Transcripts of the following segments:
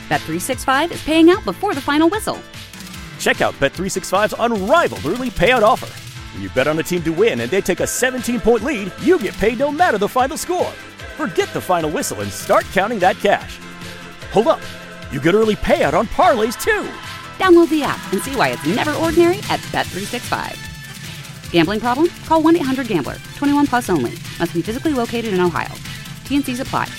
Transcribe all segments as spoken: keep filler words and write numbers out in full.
Bet three sixty-five is paying out before the final whistle. Check out Bet three sixty-five's unrivaled early payout offer. When you bet on a team to win and they take a seventeen-point lead, you get paid no matter the final score. Forget the final whistle and start counting that cash. Hold up. You get early payout on parlays, too. Download the app and see why it's never ordinary at Bet three sixty-five. Gambling problem? Call one eight hundred gambler. twenty-one plus only. Must be physically located in Ohio. T N Cs apply.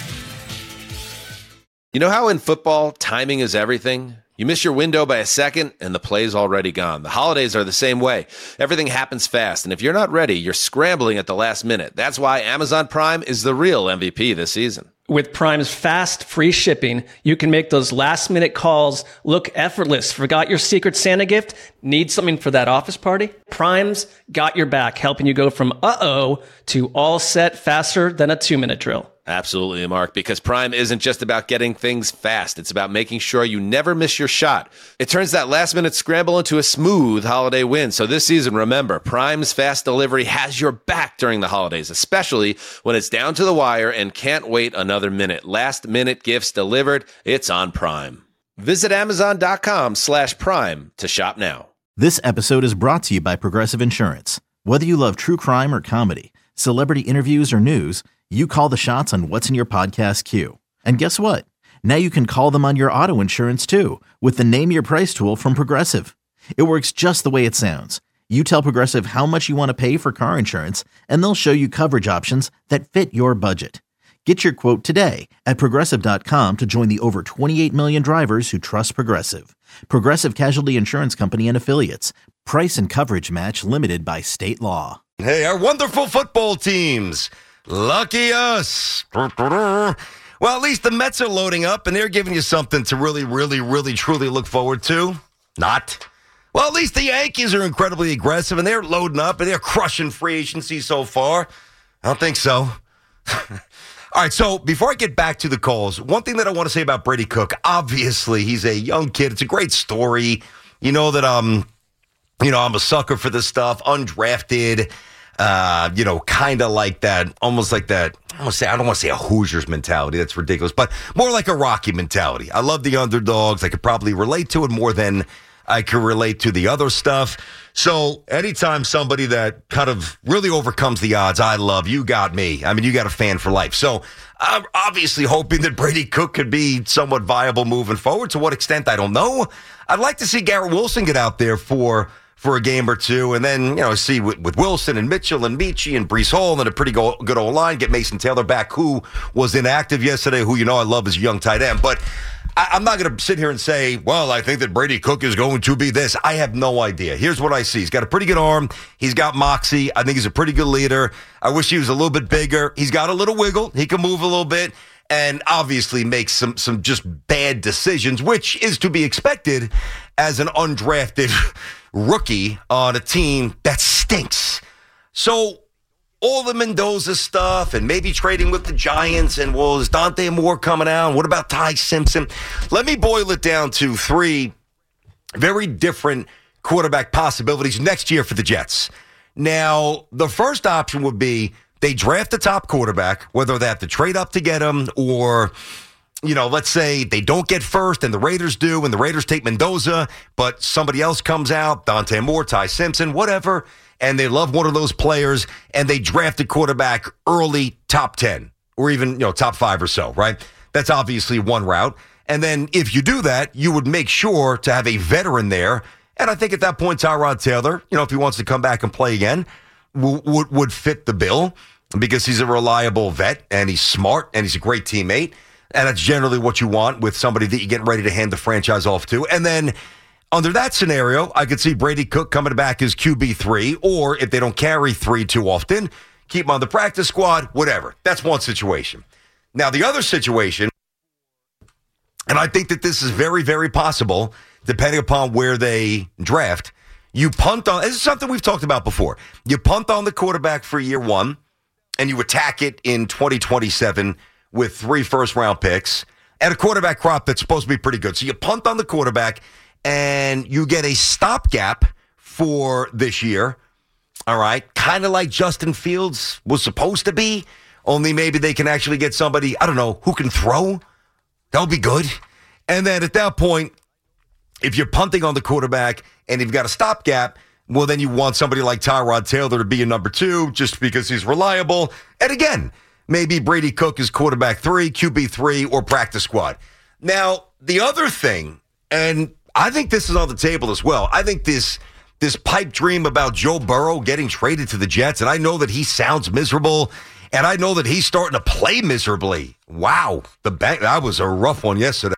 You know how in football, timing is everything? You miss your window by a second, and the play's already gone. The holidays are the same way. Everything happens fast, and if you're not ready, you're scrambling at the last minute. That's why Amazon Prime is the real M V P this season. With Prime's fast, free shipping, you can make those last-minute calls look effortless. Forgot your Secret Santa gift? Need something for that office party? Prime's got your back, helping you go from uh-oh to all set faster than a two-minute drill. Absolutely, Mark, because Prime isn't just about getting things fast. It's about making sure you never miss your shot. It turns that last-minute scramble into a smooth holiday win. So this season, remember, Prime's fast delivery has your back during the holidays, especially when it's down to the wire and can't wait another minute. Last-minute gifts delivered, it's on Prime. Visit Amazon.com slash Prime to shop now. This episode is brought to you by Progressive Insurance. Whether you love true crime or comedy, celebrity interviews or news, you call the shots on what's in your podcast queue. And guess what? Now you can call them on your auto insurance too with the Name Your Price tool from Progressive. It works just the way it sounds. You tell Progressive how much you want to pay for car insurance, and they'll show you coverage options that fit your budget. Get your quote today at Progressive dot com to join the over twenty-eight million drivers who trust Progressive. Progressive Casualty Insurance Company and Affiliates. Price and coverage match limited by state law. Hey, our wonderful football teams. Lucky us. Well, at least the Mets are loading up, and they're giving you something to really, really, really, truly look forward to. Not. Well, at least the Yankees are incredibly aggressive, and they're loading up, and they're crushing free agency so far. I don't think so. All right, so before I get back to the calls, one thing that I want to say about Brady Cook, obviously, he's a young kid. It's a great story. You know that, um, you know, I'm a sucker for this stuff, undrafted. Uh, you know, kind of like that, almost like that, I want to say, I don't want to say a Hoosiers mentality. That's ridiculous, but more like a Rocky mentality. I love the underdogs. I could probably relate to it more than I could relate to the other stuff. So anytime somebody that kind of really overcomes the odds, I love, you got me. I mean, you got a fan for life. So I'm obviously hoping that Brady Cook could be somewhat viable moving forward. To what extent, I don't know. I'd like to see Garrett Wilson get out there for for a game or two, and then, you know, see with, with Wilson and Mitchell and Michie and Breece Hall and a pretty go, good old line, get Mason Taylor back, who was inactive yesterday, who, you know, I love as a young tight end. But I, I'm not going to sit here and say, well, I think that Brady Cook is going to be this. I have no idea. Here's what I see. He's got a pretty good arm. He's got moxie. I think he's a pretty good leader. I wish he was a little bit bigger. He's got a little wiggle. He can move a little bit. And obviously makes some some just bad decisions, which is to be expected as an undrafted rookie on a team that stinks. So all the Mendoza stuff and maybe trading with the Giants, and well, is Dante Moore coming out? What about Ty Simpson? Let me boil it down to three very different quarterback possibilities next year for the Jets. Now, the first option would be they draft the top quarterback, whether they have to trade up to get him or, you know, let's say they don't get first and the Raiders do, and the Raiders take Mendoza, but somebody else comes out, Dante Moore, Ty Simpson, whatever, and they love one of those players, and they draft a quarterback early, top ten, or even, you know, top five or so, right? That's obviously one route. And then if you do that, you would make sure to have a veteran there. And I think at that point, Tyrod Taylor, you know, if he wants to come back and play again, w- would would fit the bill, because he's a reliable vet and he's smart and he's a great teammate. And that's generally what you want with somebody that you're getting ready to hand the franchise off to. And then under that scenario, I could see Brady Cook coming back as Q B three, or if they don't carry three too often, keep him on the practice squad, whatever. That's one situation. Now, the other situation, and I think that this is very, very possible, depending upon where they draft, you punt on, this is something we've talked about before. You punt on the quarterback for year one, and you attack it in twenty twenty-seven with three first-round picks and a quarterback crop that's supposed to be pretty good. So you punt on the quarterback, and you get a stopgap for this year, all right? Kind of like Justin Fields was supposed to be, only maybe they can actually get somebody, I don't know, who can throw. That would be good. And then at that point, if you're punting on the quarterback and you've got a stopgap, well, then you want somebody like Tyrod Taylor to be your number two just because he's reliable. And again, maybe Brady Cook is quarterback three, Q B three, or practice squad. Now, the other thing, and I think this is on the table as well, I think this this pipe dream about Joe Burrow getting traded to the Jets, and I know that he sounds miserable, and I know that he's starting to play miserably. Wow, the bank, that was a rough one yesterday.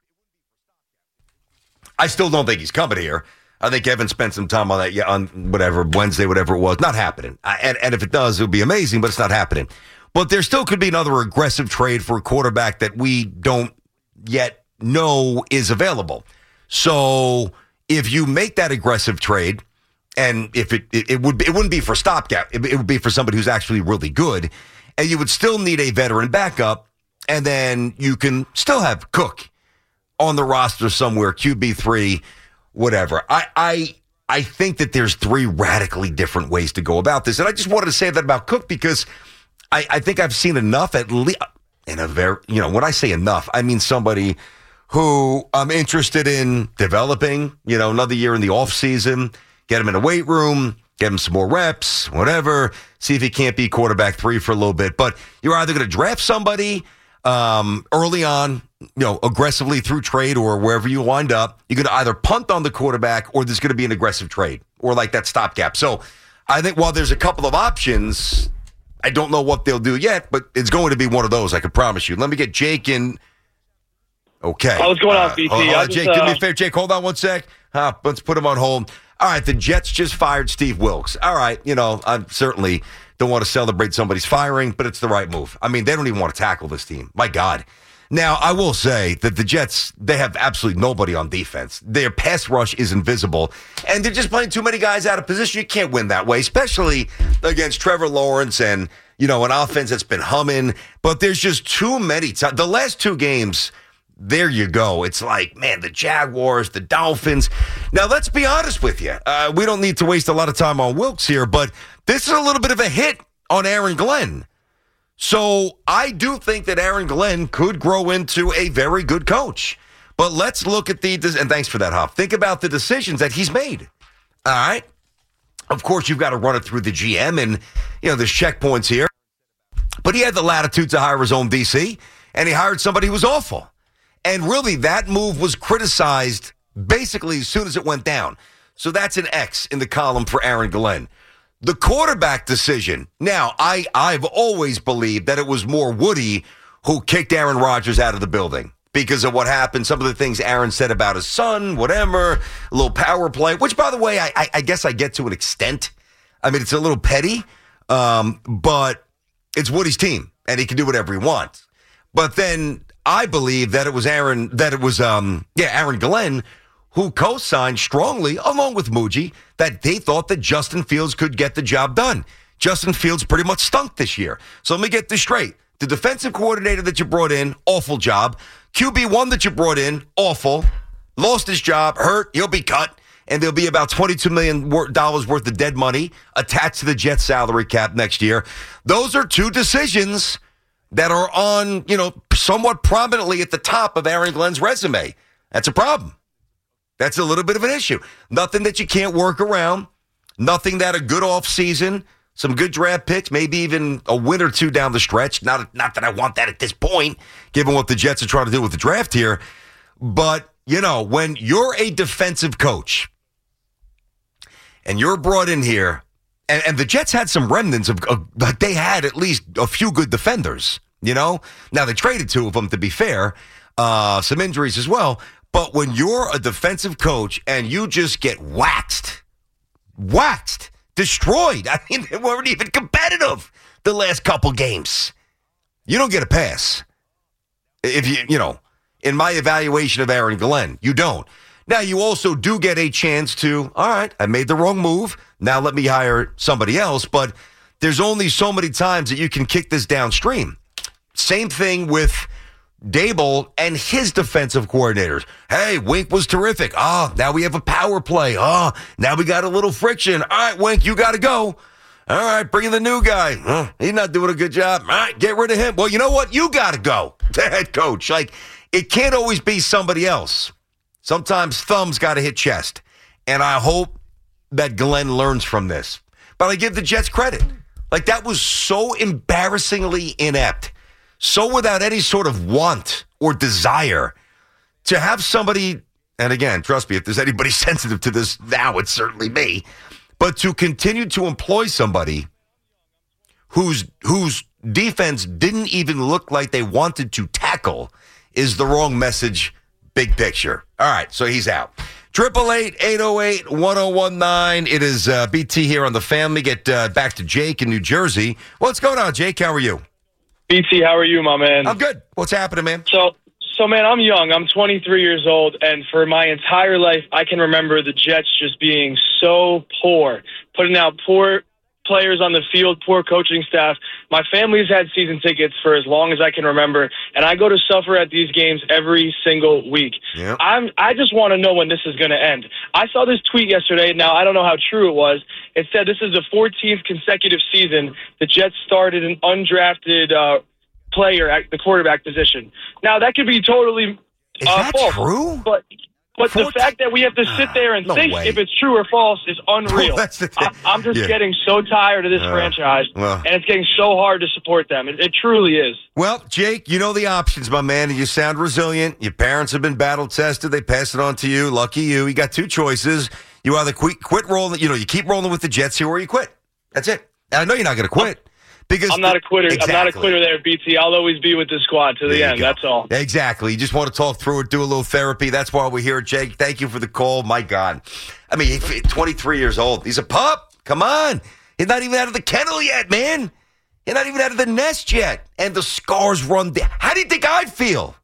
I still don't think he's coming here. I think Evan spent some time on that yeah, on whatever, Wednesday, whatever it was. Not happening. I, and, and if it does, it would be amazing, but it's not happening. But there still could be another aggressive trade for a quarterback that we don't yet know is available. So if you make that aggressive trade, and if it it, it would be, it wouldn't be for stopgap, it, it would be for somebody who's actually really good, and you would still need a veteran backup, and then you can still have Cook on the roster somewhere, Q B three, whatever. I, I I think that there's three radically different ways to go about this. And I just wanted to say that about Cook because I, I think I've seen enough at least in a very, you know, when I say enough, I mean somebody who I'm interested in developing, you know, another year in the off season, get him in a weight room, get him some more reps, whatever, see if he can't be quarterback three for a little bit. But you're either going to draft somebody um, early on, you know, aggressively through trade or wherever you wind up. You're going to either punt on the quarterback or there's going to be an aggressive trade or like that stopgap. So I think while there's a couple of options, I don't know what they'll do yet, but it's going to be one of those, I can promise you. Let me get Jake in. Okay. Oh, what's going on, uh, B T? Hold on, just, Jake, uh, do me a favor. Jake, hold on one sec. Uh, let's put him on hold. All right, the Jets just fired Steve Wilks. All right, you know, I certainly don't want to celebrate somebody's firing, but it's the right move. I mean, they don't even want to tackle this team. My God. Now, I will say that the Jets, they have absolutely nobody on defense. Their pass rush is invisible, and they're just playing too many guys out of position. You can't win that way, especially against Trevor Lawrence and, you know, an offense that's been humming. But there's just too many times. The last two games, there you go. It's like, man, the Jaguars, the Dolphins. Now, let's be honest with you. Uh, we don't need to waste a lot of time on Wilks here, but this is a little bit of a hit on Aaron Glenn. So I do think that Aaron Glenn could grow into a very good coach. But let's look at the, and thanks for that, Huff. Think about the decisions that he's made. All right. Of course, you've got to run it through the G M, and, you know, there's checkpoints here. But he had the latitude to hire his own D C, and he hired somebody who was awful. And really, that move was criticized basically as soon as it went down. So that's an X in the column for Aaron Glenn. The quarterback decision. Now, I, I've always believed that it was more Woody who kicked Aaron Rodgers out of the building because of what happened. Some of the things Aaron said about his son, whatever, a little power play, which, by the way, I, I, I guess I get to an extent. I mean, it's a little petty, um, but it's Woody's team, and he can do whatever he wants. But then I believe that it was Aaron, that it was, um, yeah, Aaron Glenn who co-signed strongly, along with Muji, that they thought that Justin Fields could get the job done. Justin Fields pretty much stunk this year. So let me get this straight. The defensive coordinator that you brought in, awful job. Q B one that you brought in, awful. Lost his job, hurt, he'll be cut. And there'll be about twenty-two million dollars worth of dead money attached to the Jets salary cap next year. Those are two decisions that are on, you know, somewhat prominently at the top of Aaron Glenn's resume. That's a problem. That's a little bit of an issue. Nothing that you can't work around. Nothing that a good offseason, some good draft picks, maybe even a win or two down the stretch. Not, not that I want that at this point, given what the Jets are trying to do with the draft here. But, you know, when you're a defensive coach and you're brought in here, and, and the Jets had some remnants of, of, like they had at least a few good defenders, you know? Now, they traded two of them, to be fair. Uh, some injuries as well. But when you're a defensive coach and you just get waxed, waxed, destroyed, I mean, they weren't even competitive the last couple games. You don't get a pass. If you, you know, in my evaluation of Aaron Glenn, you don't. Now, you also do get a chance to, all right, I made the wrong move. Now let me hire somebody else. But there's only so many times that you can kick this downstream. Same thing with Dable and his defensive coordinators. Hey, Wink was terrific. Oh, now we have a power play. Oh, now we got a little friction. All right, Wink, you got to go. All right, bring in the new guy. Oh, he's not doing a good job. All right, get rid of him. Well, you know what? You got to go. The head coach. Like, it can't always be somebody else. Sometimes thumbs got to hit chest. And I hope that Glenn learns from this. But I give the Jets credit. Like, that was so embarrassingly inept, so without any sort of want or desire to have somebody, and again, trust me, if there's anybody sensitive to this now, it's certainly me, but to continue to employ somebody whose whose defense didn't even look like they wanted to tackle is the wrong message, big picture. All right, so he's out. Triple eight, eight oh eight, one oh one nine. It is uh, B T here on the Fan. We get uh, back to Jake in New Jersey. What's going on, Jake? How are you? B T, how are you, my man? I'm good. What's happening, man? So, so man, I'm young. I'm twenty-three years old, and for my entire life, I can remember the Jets just being so poor, putting out poor players on the field, poor coaching staff. My family's had season tickets for as long as I can remember, and I go to suffer at these games every single week. Yep. I'm, I just want to know when this is going to end. I saw this tweet yesterday. Now, I don't know how true it was. It said this is the fourteenth consecutive season the Jets started an undrafted uh, player at the quarterback position. Now, that could be totally Is uh, that false, true? But But fourteen the fact that we have to sit there and no think way. if it's true or false is unreal. Well, that's the thing. I, I'm just Yeah. getting so tired of this Uh, franchise, well. and it's getting so hard to support them. It, it truly is. Well, Jake, you know the options, my man, and you sound resilient. Your parents have been battle-tested. They pass it on to you. Lucky you. You got two choices. You either quit, quit rolling, you know, you keep rolling with the Jets here, or you quit. That's it. And I know you're not going to quit. Because I'm not a quitter. Exactly. I'm not a quitter there, B T. I'll always be with the squad to There the you end. go. That's all. Exactly. You just want to talk through it, do a little therapy. That's why we're here, Jake. Thank you for the call. My God. I mean, twenty-three years old. He's a pup. Come on. He's not even out of the kennel yet, man. He's not even out of the nest yet. And the scars run down. How do you think I feel?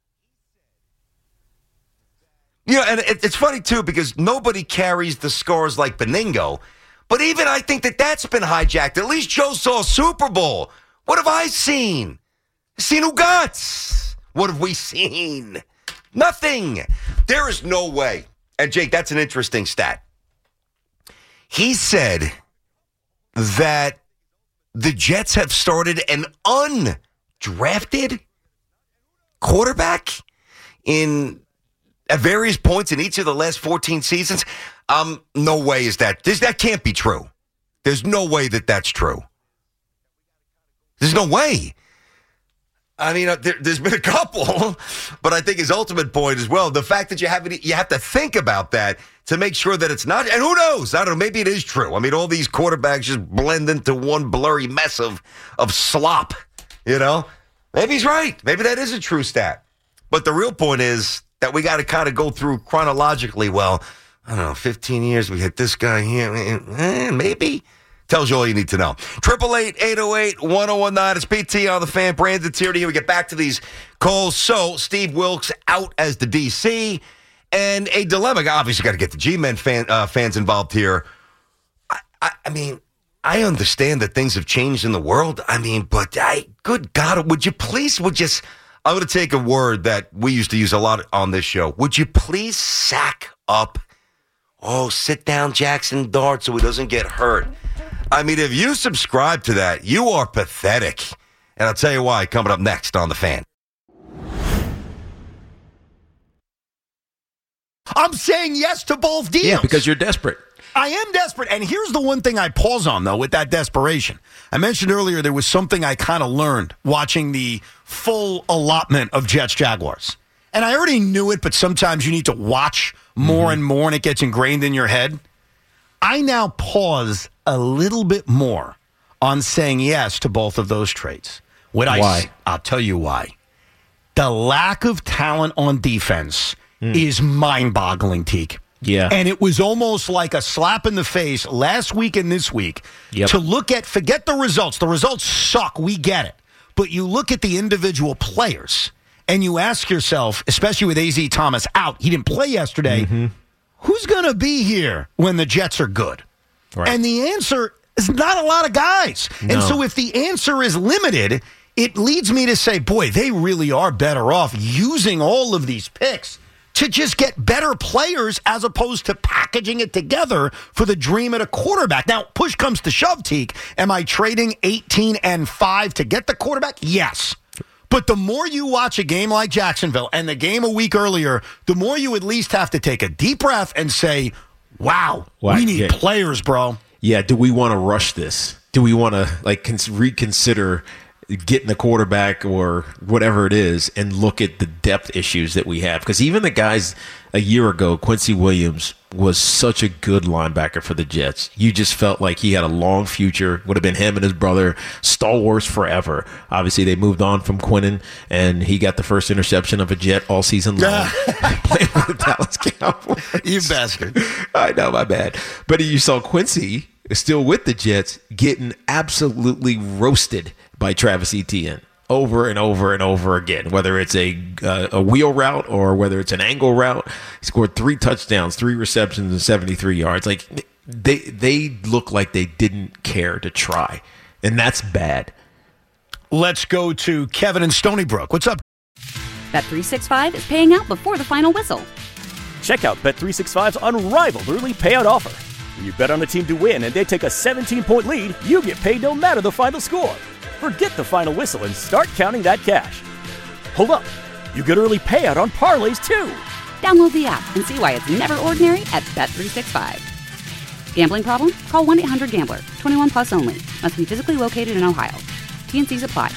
You know, and it, it's funny, too, because nobody carries the scars like Beningo. But even I think that that's been hijacked. At least Joe saw a Super Bowl. What have I seen? Seen who guts? What have we seen? Nothing. There is no way. And, Jake, that's an interesting stat. He said that the Jets have started an undrafted quarterback in at various points in each of the last fourteen seasons. Um, no way is that. This, that can't be true. There's no way that that's true. There's no way. I mean, uh, there, there's been a couple, but I think his ultimate point as well, the fact that you have you have to think about that to make sure that it's not, and who knows? I don't know, maybe it is true. I mean, all these quarterbacks just blend into one blurry mess of, of slop, you know? Maybe he's right. Maybe that is a true stat. But the real point is that we got to kind of go through chronologically. Well, I don't know, fifteen years, we hit this guy here. Eh, maybe. Tells you all you need to know. Triple eight, eight oh eight, one oh one nine. It's P T on the Fan. Brandon Tierney here. We get back to these calls. So, Steve Wilks out as the D C. And a dilemma. Obviously, got to get the G-Men fan, uh, fans involved here. I, I, I mean, I understand that things have changed in the world. I mean, but I, good God, would you please, would you, I'm going to take a word that we used to use a lot on this show. Would you please sack up? Oh, sit down Jackson Dart so he doesn't get hurt. I mean, if you subscribe to that, you are pathetic. And I'll tell you why coming up next on The Fan. I'm saying yes to both deals. Yeah, because you're desperate. I am desperate. And here's the one thing I pause on, though, with that desperation. I mentioned earlier there was something I kind of learned watching the full allotment of Jets-Jaguars. And I already knew it, but sometimes you need to watch more mm-hmm. and more, and it gets ingrained in your head. I now pause a little bit more on saying yes to both of those traits. What why? I, I'll tell you why. The lack of talent on defense mm. is mind-boggling, Teak. Yeah. And it was almost like a slap in the face last week and this week yep. to look at, forget the results. The results suck. We get it. But you look at the individual players and you ask yourself, especially with A Z Thomas out, he didn't play yesterday, mm-hmm. who's going to be here when the Jets are good? Right. And the answer is not a lot of guys. No. And so if the answer is limited, it leads me to say, boy, they really are better off using all of these picks to just get better players as opposed to packaging it together for the dream at a quarterback. Now, push comes to shove, Teak. Am I trading eighteen and five to get the quarterback? Yes. But the more you watch a game like Jacksonville and the game a week earlier, the more you at least have to take a deep breath and say, wow, What? we need Yeah. players, bro. Yeah, do we want to rush this? Do we want to like cons- reconsider getting the quarterback or whatever it is and look at the depth issues that we have? Because even the guys a year ago, Quincy Williams was such a good linebacker for the Jets. You just felt like he had a long future. Would have been him and his brother, stalwarts forever. Obviously, they moved on from Quinnen, and he got the first interception of a Jet all season long. Playing for the Dallas Cowboys. You bastard. I know, my bad. But you saw Quincy still with the Jets getting absolutely roasted by Travis Etienne over and over and over again, whether it's a uh, a wheel route or whether it's an angle route. He scored three touchdowns, three receptions, and seventy-three yards. Like they they look like they didn't care to try, and that's bad. Let's go to Kevin in Stony Brook. What's up? Bet three sixty-five is paying out before the final whistle. Check out Bet three sixty-five's unrivaled early payout offer. When you bet on a team to win and they take a seventeen-point lead, you get paid no matter the final score. Forget the final whistle and start counting that cash. Hold up. You get early payout on parlays, too. Download the app and see why it's never ordinary at Bet three sixty-five. Gambling problem? Call one eight hundred gambler. twenty-one plus only. Must be physically located in Ohio. T N Cs apply.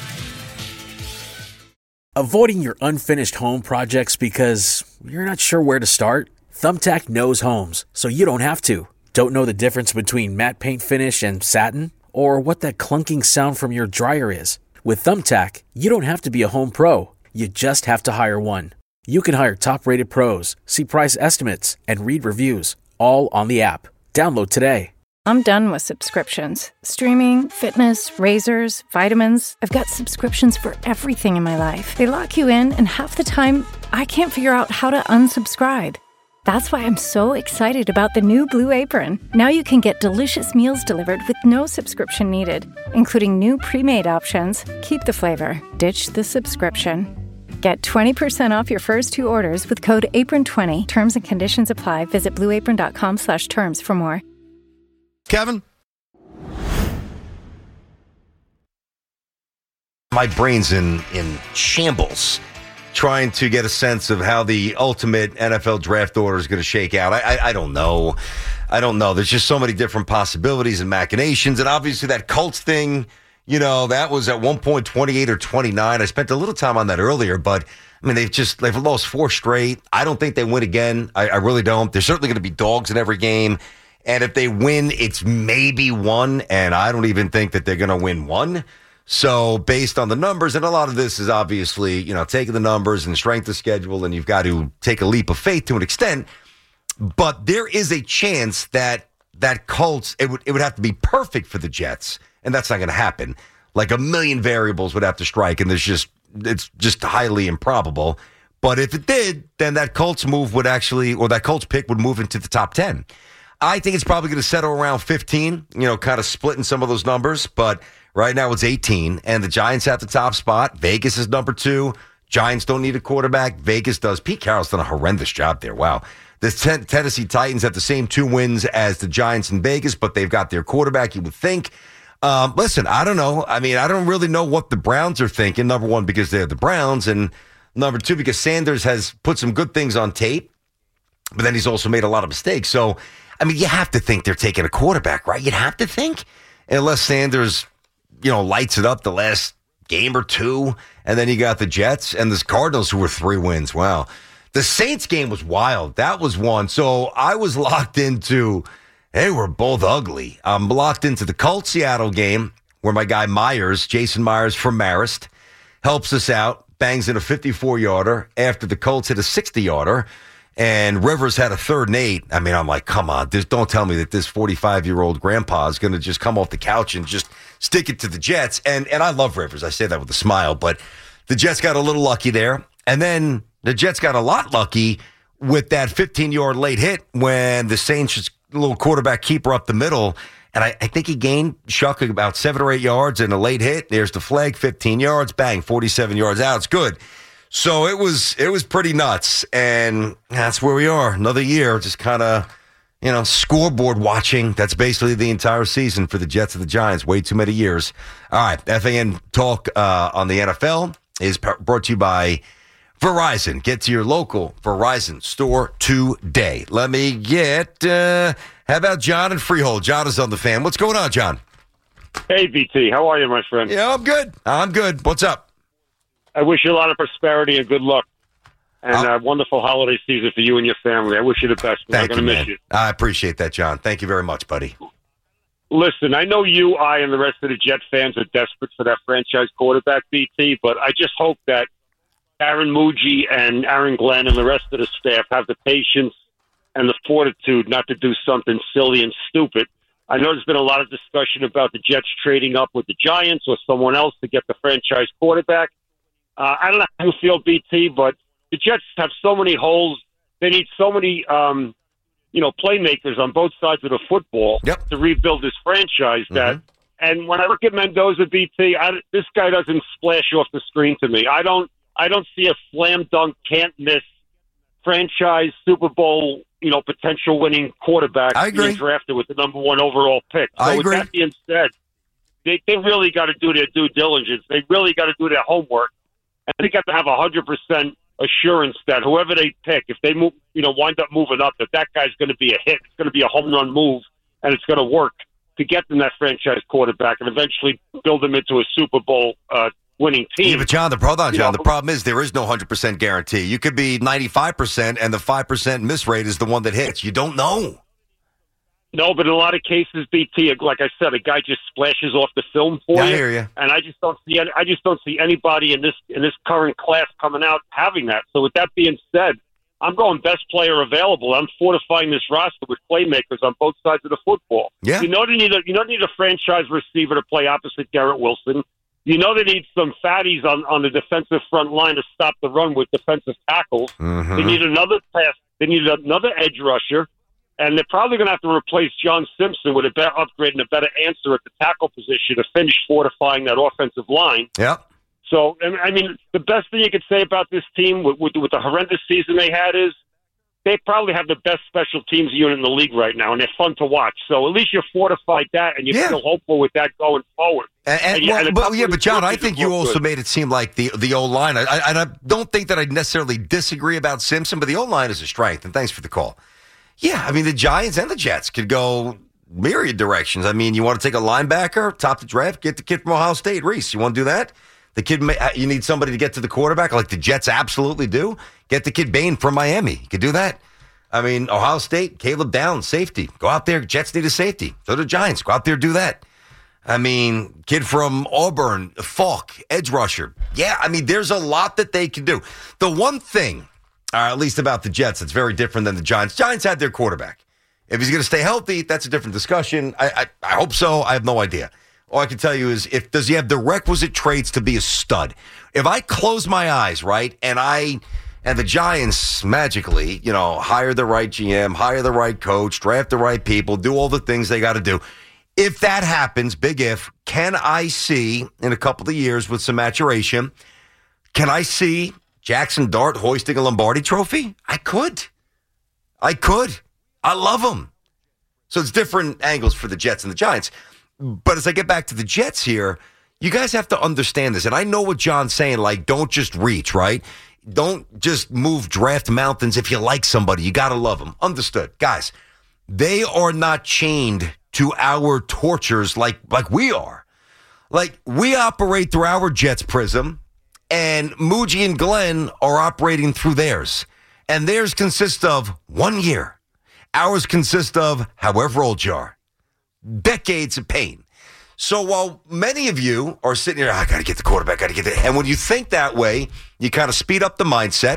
Avoiding your unfinished home projects because you're not sure where to start? Thumbtack knows homes, so you don't have to. Don't know the difference between matte paint finish and satin? Or what that clunking sound from your dryer is? With Thumbtack, you don't have to be a home pro. You just have to hire one. You can hire top-rated pros, see price estimates, and read reviews, all on the app. Download today. I'm done with subscriptions. Streaming, fitness, razors, vitamins. I've got subscriptions for everything in my life. They lock you in, and half the time, I can't figure out how to unsubscribe. That's why I'm so excited about the new Blue Apron. Now you can get delicious meals delivered with no subscription needed, including new pre-made options. Keep the flavor, ditch the subscription. Get twenty percent off your first two orders with code apron twenty. Terms and conditions apply. Visit blueapron.com slash terms for more. Kevin? My brain's in, in shambles trying to get a sense of how the ultimate N F L draft order is going to shake out. I, I I don't know. I don't know. There's just so many different possibilities and machinations. And obviously that Colts thing, you know, that was at one point twenty-eight or twenty-nine. I spent a little time on that earlier, but I mean, they've just, they've lost four straight. I don't think they win again. I, I really don't. There's certainly going to be dogs in every game. And if they win, it's maybe one. And I don't even think that they're going to win one. So based on the numbers, and a lot of this is obviously, you know, taking the numbers and strength of schedule, and you've got to take a leap of faith to an extent. But there is a chance that that Colts, it would it would have to be perfect for the Jets, and that's not going to happen. Like a million variables would have to strike, and there's just it's just highly improbable. But if it did, then that Colts move would actually, or that Colts pick would move into the top ten. I think it's probably going to settle around fifteen, you know, kind of splitting some of those numbers, but right now it's eighteen, and the Giants have the top spot. Vegas is number two. Giants don't need a quarterback. Vegas does. Pete Carroll's done a horrendous job there. Wow. The ten- Tennessee Titans have the same two wins as the Giants in Vegas, but they've got their quarterback, you would think. Um, listen, I don't know. I mean, I don't really know what the Browns are thinking. Number one, because they're the Browns, and number two, because Sanders has put some good things on tape, but then he's also made a lot of mistakes. So, I mean, you have to think they're taking a quarterback, right? You'd have to think, unless Sanders, you know, lights it up the last game or two, and then you got the Jets and the Cardinals, who were three wins. Wow. The Saints game was wild. That was one. So I was locked into, hey, we're both ugly. I'm locked into the Colts-Seattle game, where my guy Myers, Jason Myers from Marist, helps us out, bangs in a fifty-four-yarder after the Colts hit a sixty-yarder. And Rivers had a third and eight. I mean, I'm like, come on, this, don't tell me that this forty-five-year-old grandpa is going to just come off the couch and just stick it to the Jets. And and I love Rivers. I say that with a smile. But the Jets got a little lucky there. And then the Jets got a lot lucky with that fifteen-yard late hit when the Saints just a little quarterback keeper up the middle. And I, I think he gained Shuck about seven or eight yards in a late hit. There's the flag, fifteen yards, bang, forty-seven yards out. It's good. So it was it was pretty nuts, and that's where we are. Another year, just kind of, you know, scoreboard watching. That's basically the entire season for the Jets and the Giants. Way too many years. All right, F A N talk uh, on the N F L. is brought to you by Verizon. Get to your local Verizon store today. Let me get, uh, how about John in Freehold? John is on the fan. What's going on, John? Hey, B T. How are you, my friend? Yeah, I'm good. I'm good. What's up? I wish you a lot of prosperity and good luck. And a uh, wonderful holiday season for you and your family. I wish you the best. Thank I'm going to miss man. you. I appreciate that, John. Thank you very much, buddy. Listen, I know you, I, and the rest of the Jet fans are desperate for that franchise quarterback, B T, but I just hope that Aaron Muji and Aaron Glenn and the rest of the staff have the patience and the fortitude not to do something silly and stupid. I know there's been a lot of discussion about the Jets trading up with the Giants or someone else to get the franchise quarterback. Uh, I don't know how you feel, B T, but the Jets have so many holes. They need so many, um, you know, playmakers on both sides of the football yep. to rebuild this franchise. That, mm-hmm. And when I look at Mendoza, B T, I, this guy doesn't splash off the screen to me. I don't, I don't see a slam dunk, can't miss franchise Super Bowl, you know, potential winning quarterback I agree. being drafted with the number one overall pick. So I with agree. that being said, they they really got to do their due diligence. They really got to do their homework, and they got to have a hundred percent assurance that whoever they pick, if they move, you know, wind up moving up, that that guy's going to be a hit. It's going to be a home run move, and it's going to work to get them that franchise quarterback and eventually build them into a Super Bowl uh, winning team. Yeah, but John, the problem, John, You know, the problem is there is no one hundred percent guarantee. You could be ninety-five percent, and the five percent miss rate is the one that hits. You don't know. No, but in a lot of cases, B T, like I said, a guy just splashes off the film for Yeah, you. I hear you. And I just don't see any, I just don't see anybody in this in this current class coming out having that. So with that being said, I'm going best player available. I'm fortifying this roster with playmakers on both sides of the football. Yeah. You know they need a you know they need a franchise receiver to play opposite Garrett Wilson. You know they need some fatties on, on the defensive front line to stop the run with defensive tackles. Mm-hmm. They need another pass. They need another edge rusher. And they're probably going to have to replace John Simpson with a better upgrade and a better answer at the tackle position to finish fortifying that offensive line. Yeah. So, I mean, the best thing you could say about this team with, with, with the horrendous season they had is they probably have the best special teams unit in the league right now, and they're fun to watch. So at least you fortified that, and you Yeah. feel hopeful with that going forward. And, and, And, yeah, well, and a but, couple yeah, of but John, I rookies think have you looked also good. made it seem like the the O line. I, I, and I don't think that I necessarily disagree about Simpson, but the O line is a strength. And thanks for the call. Yeah, I mean the Giants and the Jets could go myriad directions. I mean, you want to take a linebacker, top the draft, get the kid from Ohio State, Reese. You want to do that? The kid, you need somebody to get to the quarterback, like the Jets absolutely do. Get the kid Bain from Miami. You could do that. I mean, Ohio State, Caleb Downs, safety. Go out there. Jets need a safety. So do Giants. Go out there, do that. I mean, kid from Auburn, Falk, edge rusher. Yeah, I mean, there's a lot that they can do. The one thing, or at least about the Jets, that's very different than the Giants. Giants had their quarterback. If he's going to stay healthy, that's a different discussion. I, I, I hope so. I have no idea. All I can tell you is, if does he have the requisite traits to be a stud? If I close my eyes, right, and I and the Giants magically, you know, hire the right G M, hire the right coach, draft the right people, do all the things they got to do. If that happens, big if, can I see in a couple of years with some maturation, can I see Jackson Dart hoisting a Lombardi trophy? I could. I could. I love him. So it's different angles for the Jets and the Giants. But as I get back to the Jets here, you guys have to understand this. And I know what John's saying, like, don't just reach, right? Don't just move draft mountains if you like somebody. You got to love them. Understood. Guys, they are not chained to our tortures like, like we are. Like, we operate through our Jets prism, and Muji and Glenn are operating through theirs. And theirs consists of one year. Ours consists of however old you are. Decades of pain. So while many of you are sitting here, I got to get the quarterback, got to get it. And when you think that way, you kind of speed up the mindset.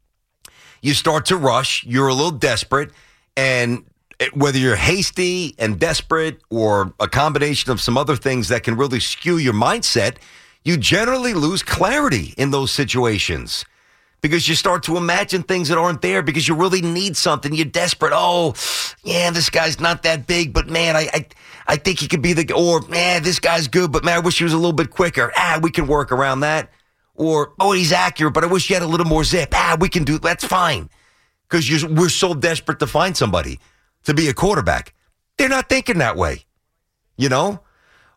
You start to rush. You're a little desperate. And whether you're hasty and desperate or a combination of some other things that can really skew your mindset, you generally lose clarity in those situations because you start to imagine things that aren't there because you really need something. You're desperate. Oh, yeah, this guy's not that big, but man, I I, I think he could be the, or man, this guy's good, but man, I wish he was a little bit quicker. Ah, we can work around that. Or, oh, he's accurate, but I wish he had a little more zip. Ah, we can do, that's fine. Because we're so desperate to find somebody to be a quarterback. They're not thinking that way. You know?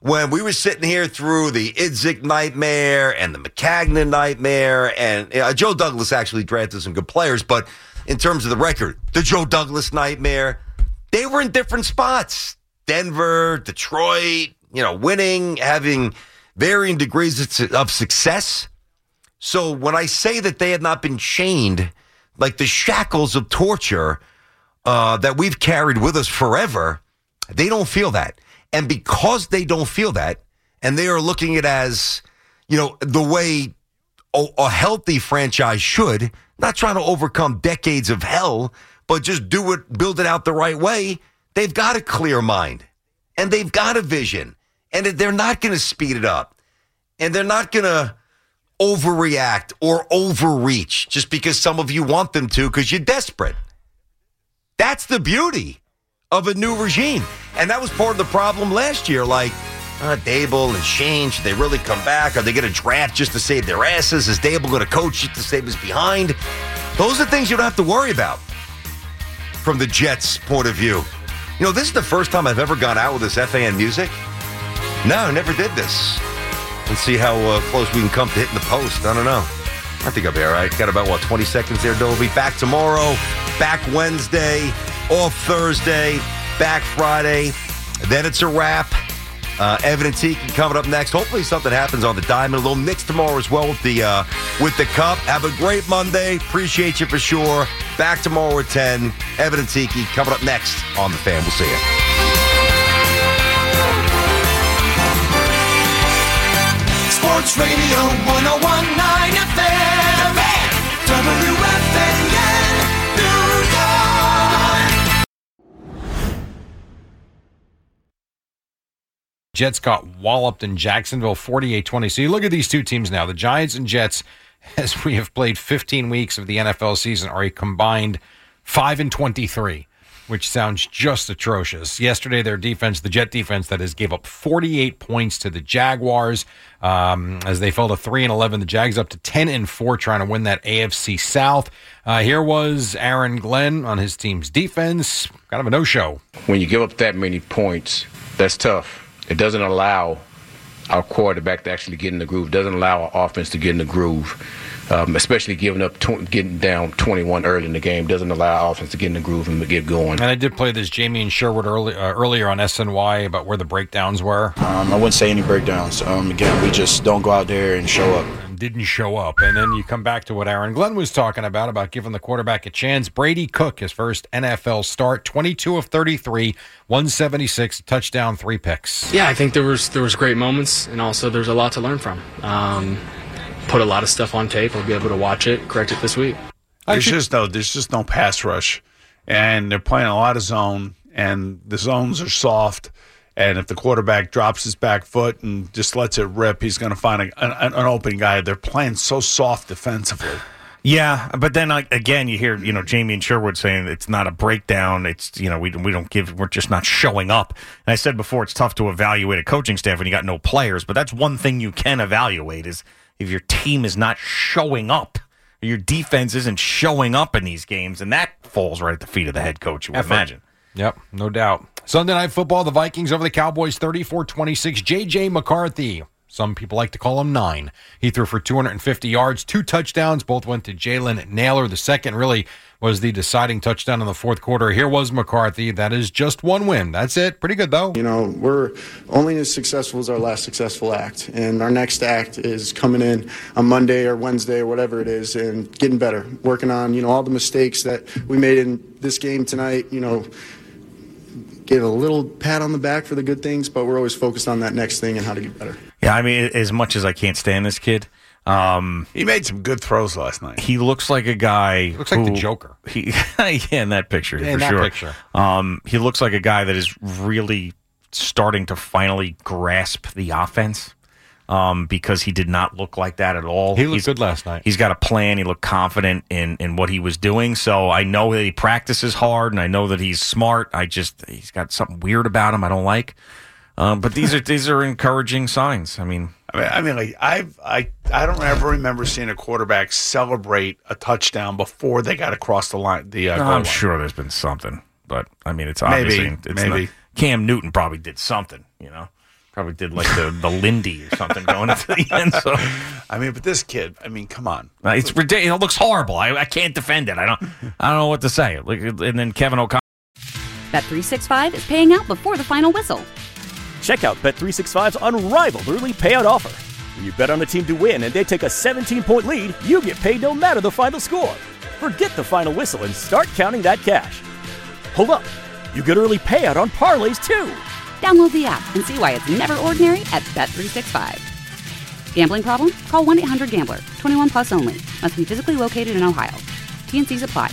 when we were sitting here through the Idzik nightmare and the Maccagnan nightmare, and uh, Joe Douglas actually drafted some good players, but in terms of the record, the Joe Douglas nightmare, they were in different spots. Denver, Detroit, you know, winning, having varying degrees of success. So when I say that they had not been chained, like the shackles of torture uh, that we've carried with us forever, they don't feel that. And because they don't feel that, and they are looking at it as, you know, the way a, a healthy franchise should, not trying to overcome decades of hell, but just do it, build it out the right way, they've got a clear mind. And they've got a vision. And they're not going to speed it up. And they're not going to overreact or overreach just because some of you want them to because you're desperate. That's the beauty of a new regime. And that was part of the problem last year. Like, uh, Dable and Shane, should they really come back? Are they going to draft just to save their asses? Is Dable going to coach just to save us behind? Those are things you don't have to worry about from the Jets' point of view. You know, this is the first time I've ever gone out with this F A N music. No, I never did this. Let's see how uh, close we can come to hitting the post. I don't know. I think I'll be all right. Got about, what, twenty seconds there, Dovey. Back tomorrow, back Wednesday, off Thursday, back Friday. Then it's a wrap. Uh, Evan and Tiki coming up next. Hopefully something happens on the diamond. A little Knicks tomorrow as well with the uh, with the Cup. Have a great Monday. Appreciate you for sure. Back tomorrow at ten. Evan and Tiki coming up next on The Fan. We'll see you. Sports Radio one oh one point nine F M. W F N New York. Jets got walloped in Jacksonville forty-eight twenty. So you look at these two teams now. The Giants and Jets, as we have played fifteen weeks of the N F L season, are a combined five and twenty-three, which sounds just atrocious. Yesterday, their defense, the Jet defense, that is, gave up forty-eight points to the Jaguars um, as they fell to three and eleven. The Jags up to ten and four, trying to win that A F C South. Uh, here was Aaron Glenn on his team's defense. Kind of a no-show. When you give up that many points, that's tough. It doesn't allow our quarterback to actually get in the groove. It doesn't allow our offense to get in the groove. Um, especially giving up, tw- getting down twenty-one early in the game doesn't allow offense to get in the groove and to get going. And I did play this Jamie and Sherwood early, uh, earlier on S N Y about where the breakdowns were. Um, I wouldn't say any breakdowns. Um, again, we just don't go out there and show up. And didn't show up. And then you come back to what Aaron Glenn was talking about, about giving the quarterback a chance. Brady Cook, his first N F L start, twenty-two of thirty-three, one seventy-six, touchdown, three picks. Yeah, I think there was there was great moments, and also there's a lot to learn from. Um, put a lot of stuff on tape. I'll be able to watch it, correct it this week. There's just no, there's just no pass rush, and they're playing a lot of zone, and the zones are soft. And if the quarterback drops his back foot and just lets it rip, he's going to find a, an, an open guy. They're playing so soft defensively. Yeah, but then like, again, you hear you know Jamie and Sherwood saying it's not a breakdown. It's you know we we don't give we're just not showing up. And I said before, it's tough to evaluate a coaching staff when you got no players. But that's one thing you can evaluate is if your team is not showing up, or your defense isn't showing up in these games, and that falls right at the feet of the head coach. You would Effort. imagine. Yep, no doubt. Sunday Night Football, the Vikings over the Cowboys, thirty-four twenty-six. J J McCarthy, some people like to call him nine. He threw for two hundred fifty yards, two touchdowns. Both went to Jalen Naylor. The second really was the deciding touchdown in the fourth quarter. Here was McCarthy. That is just one win. That's it. Pretty good, though. You know, we're only as successful as our last successful act. And our next act is coming in on Monday or Wednesday or whatever it is and getting better, working on, you know, all the mistakes that we made in this game tonight, you know, get a little pat on the back for the good things, but we're always focused on that next thing and how to get better. Yeah, I mean, as much as I can't stand this kid, um, he made some good throws last night. He looks like a guy. Looks who, like the Joker. He, yeah, in that picture, Yeah, for in that sure. picture. Um, he looks like a guy that is really starting to finally grasp the offense. Um, because he did not look like that at all. He looked he's, good last night. He's got a plan. He looked confident in, in what he was doing. So I know that he practices hard, and I know that he's smart. I just he's got something weird about him I don't like. Um, but these are these are encouraging signs. I mean, I mean, I mean, like I've I I don't ever remember seeing a quarterback celebrate a touchdown before they got across the line. The uh, no, goal I'm line. sure there's been something, but I mean, it's Maybe, obviously it's maybe. not, Cam Newton probably did something, you know. Probably did like the, the Lindy or something going into the end zone. I mean, but this kid, I mean, come on. Uh, It's ridiculous. It looks horrible. I, I can't defend it. I don't I don't know what to say. Like, and then Kevin O'Connor. Bet three sixty-five is paying out before the final whistle. Check out Bet three sixty-five's unrivaled early payout offer. When you bet on a team to win and they take a seventeen-point lead, you get paid no matter the final score. Forget the final whistle and start counting that cash. Hold up. You get early payout on parlays, too. Download the app and see why it's never ordinary at Bet three sixty-five. Gambling problem? Call one eight hundred gambler. twenty-one plus only. Must be physically located in Ohio. T N Cs apply.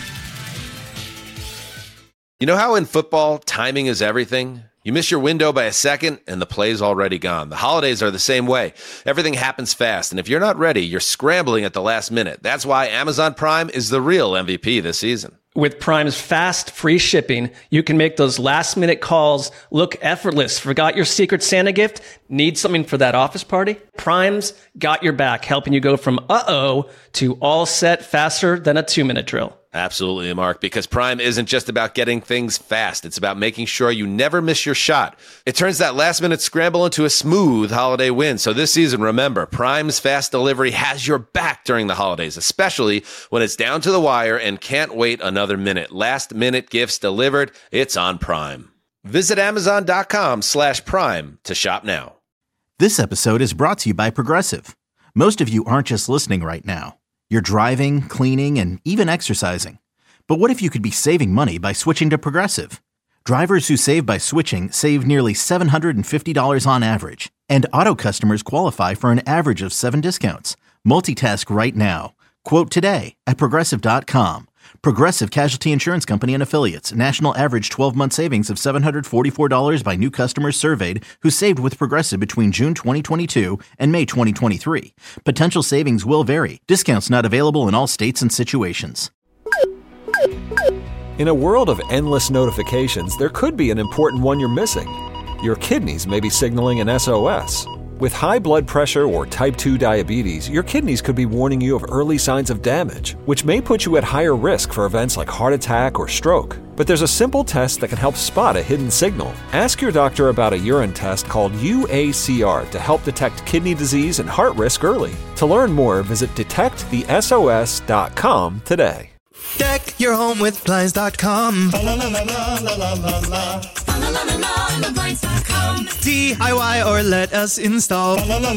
You know how in football, timing is everything? You miss your window by a second, and the play's already gone. The holidays are the same way. Everything happens fast, and if you're not ready, you're scrambling at the last minute. That's why Amazon Prime is the real M V P this season. With Prime's fast, free shipping, you can make those last-minute calls look effortless. Forgot your Secret Santa gift? Need something for that office party? Prime's got your back, helping you go from uh-oh to all set faster than a two-minute drill. Absolutely, Mark, because Prime isn't just about getting things fast. It's about making sure you never miss your shot. It turns that last-minute scramble into a smooth holiday win. So this season, remember, Prime's fast delivery has your back during the holidays, especially when it's down to the wire and can't wait another minute. Last-minute gifts delivered. It's on Prime. Visit Amazon.com slash Prime to shop now. This episode is brought to you by Progressive. Most of you aren't just listening right now. You're driving, cleaning, and even exercising. But what if you could be saving money by switching to Progressive? Drivers who save by switching save nearly seven hundred fifty dollars on average. And auto customers qualify for an average of seven discounts. Multitask right now. Quote today at Progressive dot com. Progressive Casualty Insurance Company and Affiliates. National average twelve-month savings of seven hundred forty-four dollars by new customers surveyed who saved with Progressive between June twenty twenty-two and May twenty twenty-three. Potential savings will vary. Discounts not available in all states and situations. In a world of endless notifications, there could be an important one you're missing. Your kidneys may be signaling an S O S. With high blood pressure or type two diabetes, your kidneys could be warning you of early signs of damage, which may put you at higher risk for events like heart attack or stroke. But there's a simple test that can help spot a hidden signal. Ask your doctor about a urine test called U A C R to help detect kidney disease and heart risk early. To learn more, visit detect the S O S dot com today. Deck your home with Blinds dot com. D I Y or let us install.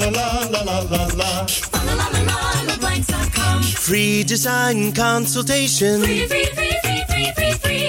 Free design consultation. Free, free, free, free, free, free, free.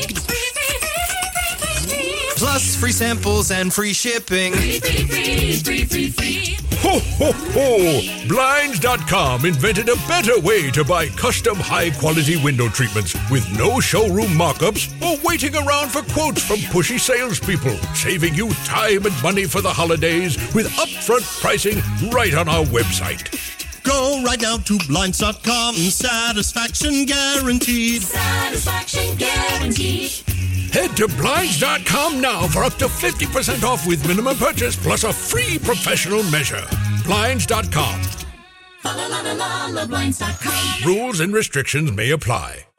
Plus free samples and free shipping. Free, free, free, free, free, free. Ho, ho, ho! Blinds dot com invented a better way to buy custom high-quality window treatments with no showroom mock-ups or waiting around for quotes from pushy salespeople, saving you time and money for the holidays with upfront pricing right on our website. Go right now to Blinds dot com. Satisfaction guaranteed. Satisfaction guaranteed. Head to Blinds dot com now for up to fifty percent off with minimum purchase plus a free professional measure. Blinds dot com. Rules and restrictions may apply.